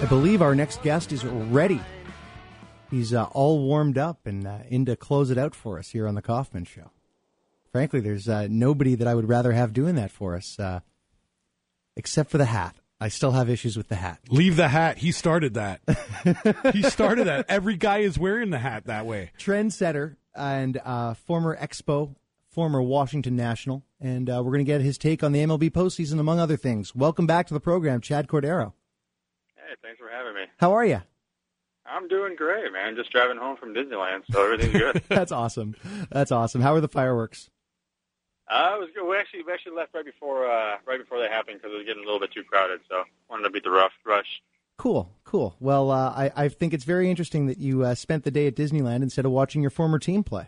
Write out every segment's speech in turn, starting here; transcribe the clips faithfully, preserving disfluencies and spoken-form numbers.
I believe our next guest is ready. He's uh, all warmed up and uh, in to close it out for us here on the Kaufman Show. Frankly, there's uh, nobody that I would rather have doing that for us, uh, except for the hat. I still have issues with the hat. Leave the hat. He started that. He started that. Every guy is wearing the hat that way. Trendsetter and uh, former Expo, former Washington National, and uh, we're going to get his take on the M L B postseason, among other things. Welcome back to the program, Chad Cordero. Hey, thanks for having me. How are you? I'm doing great, man. Just driving home from Disneyland, so everything's good. That's awesome. That's awesome. How are the fireworks? Uh, it was good. We actually we actually left right before uh, right before they happened because it was getting a little bit too crowded. So wanted to beat the rough rush. Cool, cool. Well, uh, I I think it's very interesting that you uh, spent the day at Disneyland instead of watching your former team play.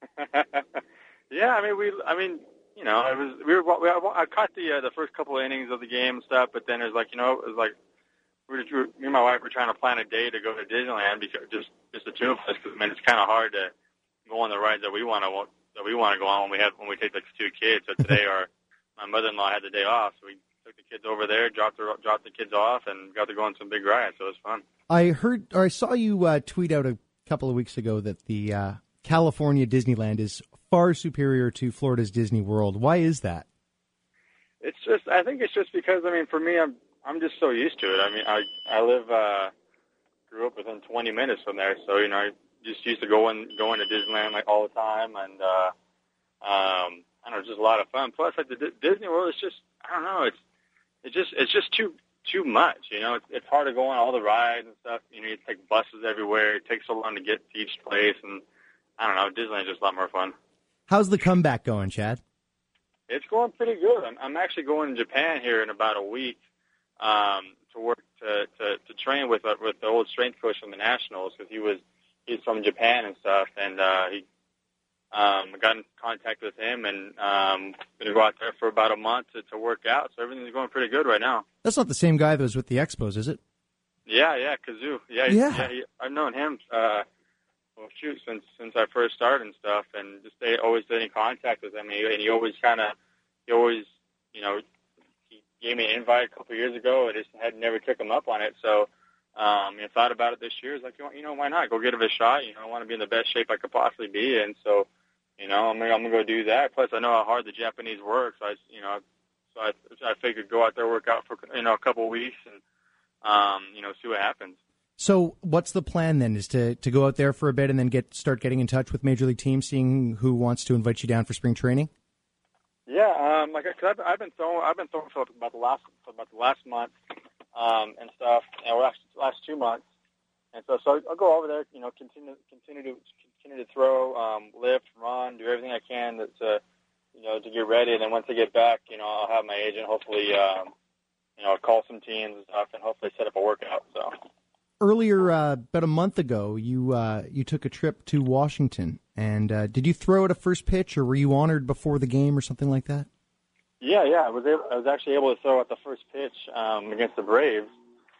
Yeah, I mean we I mean you know it was we were we, I caught the uh, the first couple of innings of the game and stuff, but then it was like you know it was like we were, me and my wife were trying to plan a day to go to Disneyland because just just the two of us because I mean it's kind of hard to go on the rides that we want to. that we want to go on when we have when we take the two kids. So today, our my mother-in-law had the day off, so we took the kids over there, dropped the dropped the kids off, and got to go on some big rides. So it was fun. I heard or I saw you uh, tweet out a couple of weeks ago that the uh, California Disneyland is far superior to Florida's Disney World. Why is that? It's just I think it's just because I mean for me I'm I'm just so used to it. I mean I I live uh, grew up within twenty minutes from there, so you know. I, just used to going going to Disneyland like all the time, and uh, um, I don't know, it's just a lot of fun. Plus, like the D- Disney World is just I don't know, it's it's just it's just too too much. You know, it's it's hard to go on all the rides and stuff. You know, you take buses everywhere. It takes so long to get to each place, and I don't know, Disneyland is just a lot more fun. How's the comeback going, Chad? It's going pretty good. I'm, I'm actually going to Japan here in about a week um, to work to, to to train with uh, with the old strength coach from the Nationals because he was. He's from Japan and stuff, and uh, he um, I got in contact with him, and um, going to go out there for about a month to, to work out. So everything's going pretty good right now. That's not the same guy that was with the Expos, is it? Yeah, yeah, Kazoo. Yeah, yeah. yeah he, I've known him. Uh, well, shoot, since since I first started and stuff, and just stay always stayed in contact with him. And he, and he always kind of, he always, you know, he gave me an invite a couple of years ago, and just had never took him up on it. So. Um, I thought about it this year. It's like, you know, why not? Go give it a shot. You know, I want to be in the best shape I could possibly be. And so, you know, I'm, I'm going to go do that. Plus, I know how hard the Japanese work. So, I, you know, so I, I figured go out there, work out for, you know, a couple of weeks and, um, you know, see what happens. So what's the plan then? Is to, to go out there for a bit and then get start getting in touch with major league teams, seeing who wants to invite you down for spring training? Yeah, um, like cause I've, I've been throwing, I've been throwing for about the last, for about the last month. Um, and stuff, and last last two months, and so so I'll go over there, you know, continue continue to continue to throw, um, lift, run, do everything I can to, to, you know, to get ready. And then once I get back, you know, I'll have my agent hopefully, um, you know, call some teams and stuff, and hopefully set up a workout. So earlier, uh, about a month ago, you uh, you took a trip to Washington, and uh, did you throw at a first pitch, or were you honored before the game, or something like that? Yeah, yeah, I was able, I was actually able to throw at the first pitch um, against the Braves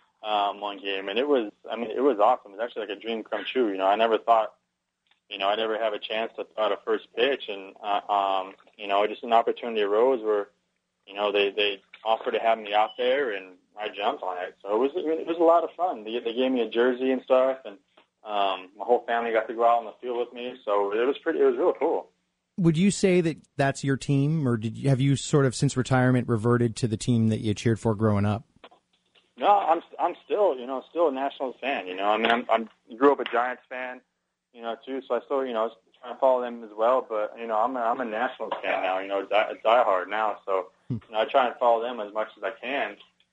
um, one game, and it was, I mean, it was awesome. It was actually like a dream come true. You know, I never thought, you know, I'd ever have a chance to throw at a first pitch, and uh, um, you know, just an opportunity arose where, you know, they they offered to have me out there, and I jumped on it. So it was it was a lot of fun. They they gave me a jersey and stuff, and um, my whole family got to go out on the field with me. So it was pretty, it was real cool. Would you say that that's your team, or did you, have you sort of since retirement reverted to the team that you cheered for growing up? No, I'm I'm still you know still a Nationals fan. You know, I mean, I'm I'm grew up a Giants fan, you know, too. So I still you know trying to follow them as well. But you know, I'm a, I'm a Nationals fan now. You know, die, diehard now. So you know, I try and follow them as much as I can.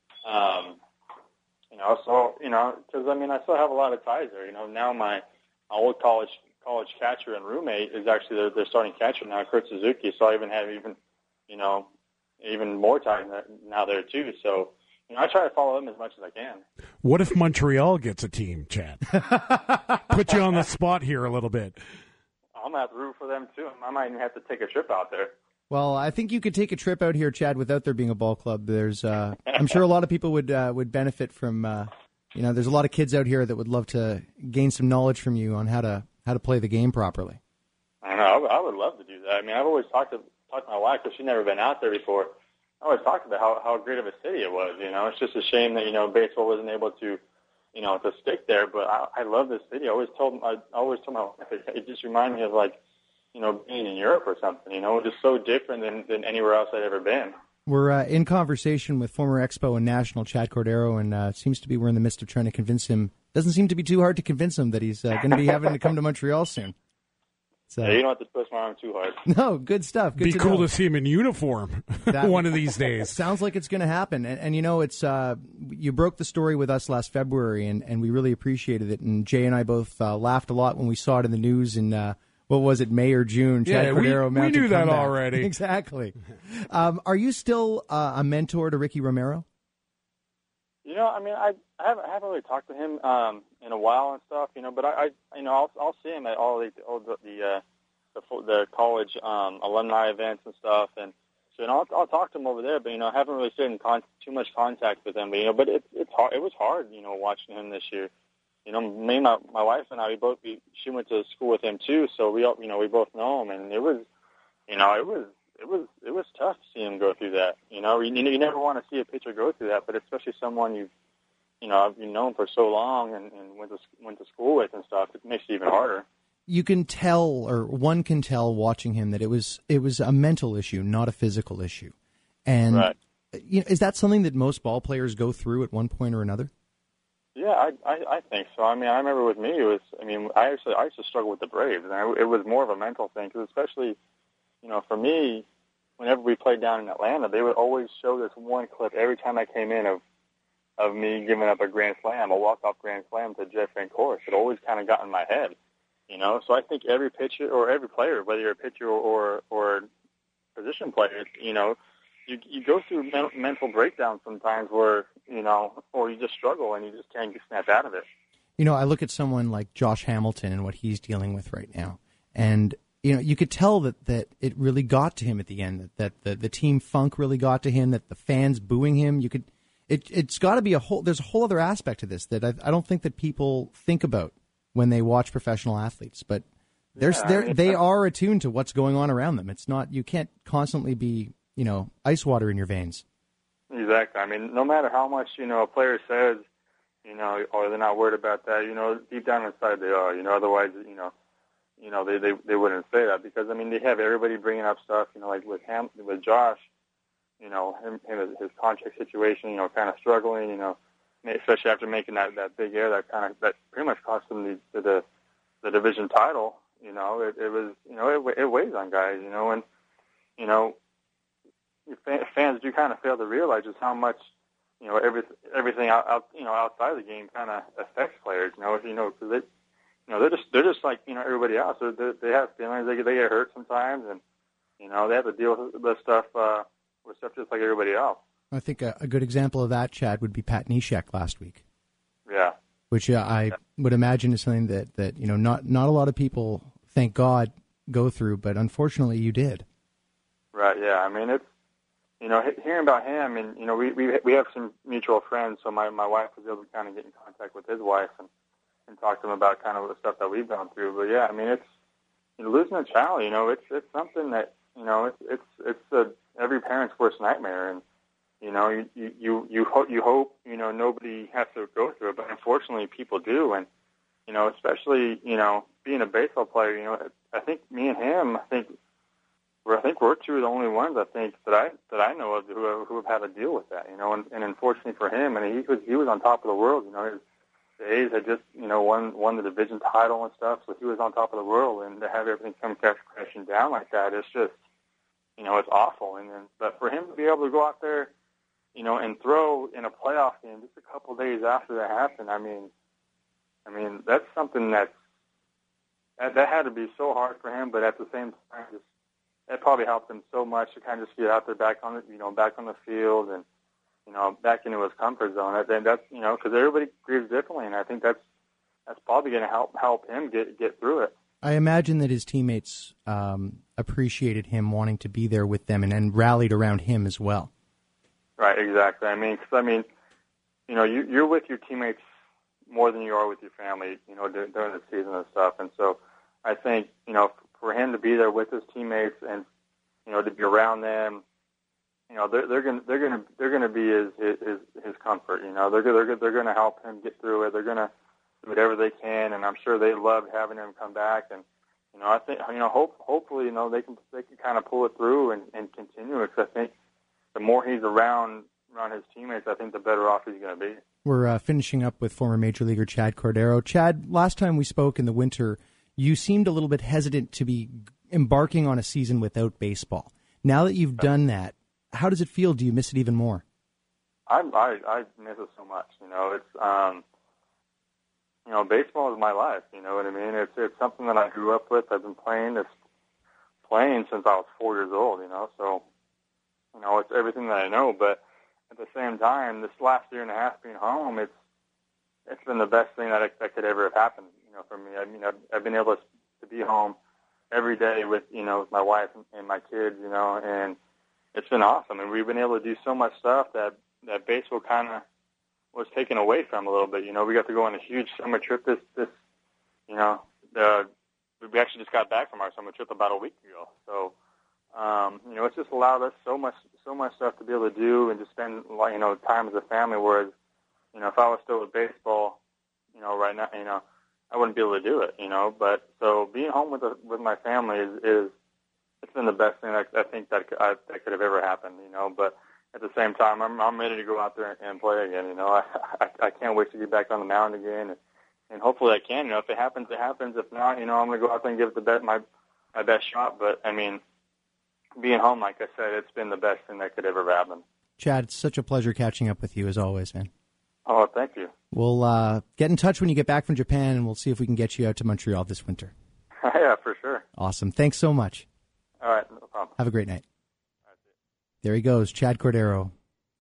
Um, you know, so you know, because I mean, I still have a lot of ties there. You know, now my, my old college. college catcher and roommate is actually their, their starting catcher now, Kurt Suzuki. So I even have even, you know, even more time now there too. So, you know, I try to follow them as much as I can. What if Montreal gets a team, Chad? Put you on the spot here a little bit. I'm going to have to root for them too. I might even have to take a trip out there. Well, I think you could take a trip out here, Chad, without there being a ball club. There's, uh, I'm sure a lot of people would uh, would benefit from, uh, you know, there's a lot of kids out here that would love to gain some knowledge from you on how to how to play the game properly. I know. I would love to do that. I mean, I've always talked to talked to my wife because she's never been out there before. I always talked about how, how great of a city it was. You know, it's just a shame that you know baseball wasn't able to you know, to stick there. But I, I love this city. I always told I always told my wife it, it just reminded me of like, you know, being in Europe or something. You know, just so different than than anywhere else I'd ever been. We're uh, in conversation with former Expo and National Chad Cordero, and uh, it seems to be we're in the midst of trying to convince him. Doesn't seem to be too hard to convince him that he's uh, going to be having to come to Montreal soon. So, yeah, you don't have to twist my arm too hard. No, good stuff. Good be to cool know. to see him in uniform That, one of these days. Sounds like it's going to happen. And, and you know, it's uh, you broke the story with us last February, and, and we really appreciated it. And Jay and I both uh, laughed a lot when we saw it in the news in, uh, what was it, May or June? Chad yeah, Cordero we, we knew that comeback. already. Exactly. Um, are you still uh, a mentor to Ricky Romero? You know, I mean, I I haven't, I haven't really talked to him um, in a while and stuff. You know, but I, I you know I'll I'll see him at all the all the the, uh, the, the college um, alumni events and stuff, and so you know I'll, I'll talk to him over there. But you know, I haven't really stayed in con- too much contact with him. But you know, but it's it's hard. It was hard, you know, watching him this year. You know, me and my, my wife and I, we both we, she went to school with him too, so we all you know we both know him, and it was you know it was. It was it was tough to see him go through that. You know, you, you never want to see a pitcher go through that, but especially someone you've you know you've known for so long and, and went to went to school with and stuff. It makes it even harder. You can tell, or one can tell, watching him that it was it was a mental issue, not a physical issue. And right. you know, is that something that most ball players go through at one point or another? Yeah, I, I I think so. I mean, I remember with me, it was. I mean, I actually I used to struggle with the Braves, and I, it was more of a mental thing, because especially. You know, for me, whenever we played down in Atlanta, they would always show this one clip every time I came in of of me giving up a grand slam, a walk-off grand slam to Jeff Van Course. It always kind of got in my head, you know. So I think every pitcher or every player, whether you're a pitcher or or position player, you know, you you go through men- mental breakdowns sometimes where, you know, or you just struggle and you just can't get snap out of it. You know, I look at someone like Josh Hamilton and what he's dealing with right now, and you know, you could tell that, that it really got to him at the end, that, that the, the team funk really got to him, that the fans booing him. You could, it, it's got to be a whole, there's a whole other aspect to this that I, I don't think that people think about when they watch professional athletes, but there's, Yeah, they're, I mean, they are attuned to what's going on around them. It's not, you can't constantly be, you know, ice water in your veins. Exactly. I mean, no matter how much, you know, a player says, you know, or they're not worried about that, you know, deep down inside they are, you know, otherwise, you know, You know, they, they they wouldn't say that, because I mean they have everybody bringing up stuff. You know, like with Ham, with Josh, you know, him, him his contract situation, you know, kind of struggling. You know, especially after making that, that big error that kind of that pretty much cost him the the, the division title. You know, it, it was you know it, it weighs on guys. You know, and you know, fans do kind of fail to realize just how much you know every everything out, out you know outside of the game kind of affects players. You know, you know because it. You know, they're just they're just like you know everybody else. They they have feelings. They get they get hurt sometimes, and you know they have to deal with this stuff uh, with stuff just like everybody else. I think a, a good example of that, Chad, would be Pat Neshek last week. Yeah. Which uh, I yeah. would imagine is something that, that you know not not a lot of people, thank God, go through, but unfortunately you did. Right. Yeah. I mean, it's you know hearing about him, and you know we we we have some mutual friends, so my my wife was able to kind of get in contact with his wife and. and talk to them about kind of the stuff that we've gone through. But yeah, I mean, it's you know, losing a child. You know, it's it's something that you know it's it's it's a, every parent's worst nightmare, and you know you you you you hope you hope you know nobody has to go through it, but unfortunately people do, and you know especially you know being a baseball player. You know, I think me and him, I think we're I think we're two of the only ones I think that I that I know of who have, who have had to deal with that. You know, and, and unfortunately for him, and he was he was on top of the world. You know. His, The A's had just, you know, won won the division title and stuff, so he was on top of the world, and to have everything come crashing down like that, it's just, you know, it's awful. And then, but for him to be able to go out there, you know, and throw in a playoff game just a couple of days after that happened, I mean, I mean, that's something that's, that that had to be so hard for him. But at the same time, just that probably helped him so much to kind of just get out there back on the, you know, back on the field and. You know, back into his comfort zone. And that's, you know, because everybody grieves differently, and I think that's that's probably going to help help him get get through it. I imagine that his teammates um, appreciated him wanting to be there with them and, and rallied around him as well. Right, exactly. I mean, because I mean, you know, you, you're with your teammates more than you are with your family, you know, during the season and stuff. And so, I think, you know, for him to be there with his teammates and, you know, to be around them. you know, they're they're gonna they're gonna they're gonna be his his his comfort. You know, they're they're they're gonna help him get through it. They're gonna do whatever they can, and I'm sure they love having him come back. And you know, I think you know, hope hopefully, you know, they can they can kind of pull it through and, and continue it. Because I think the more he's around around his teammates, I think the better off he's going to be. We're uh, finishing up with former Major Leaguer Chad Cordero. Chad, last time we spoke in the winter, you seemed a little bit hesitant to be embarking on a season without baseball. Now that you've done that, how does it feel? Do you miss it even more? I I, I miss it so much. You know, it's um, you know, baseball is my life. You know what I mean? It's it's something that I grew up with. I've been playing this playing since I was four years old. You know, so you know, it's everything that I know. But at the same time, this last year and a half being home, it's it's been the best thing that, I, that could ever have happened. You know, for me. I mean, I've, I've been able to, to be home every day with you know with my wife and, and my kids. You know, and it's been awesome, and we've been able to do so much stuff that, that baseball kind of was taken away from a little bit. You know, we got to go on a huge summer trip this, this you know, the, we actually just got back from our summer trip about a week ago. So, um, you know, it's just allowed us so much, so much stuff to be able to do and to spend, you know, time as a family, whereas, you know, if I was still with baseball, you know, right now, you know, I wouldn't be able to do it, you know, but so being home with the, with my family is, is it's been the best thing I, I think that could, I, that could have ever happened, you know. But at the same time, I'm I'm ready to go out there and, and play again. You know, I, I I can't wait to get back on the mound again, and, and hopefully I can. You know, if it happens, it happens. If not, you know, I'm gonna go out there and give it the best my my best shot. But I mean, being home, like I said, it's been the best thing that could ever happen. Chad, it's such a pleasure catching up with you as always, man. Oh, thank you. We'll uh, get in touch when you get back from Japan, and we'll see if we can get you out to Montreal this winter. Yeah, for sure. Awesome. Thanks so much. All right, no problem. Have a great night. There he goes, Chad Cordero,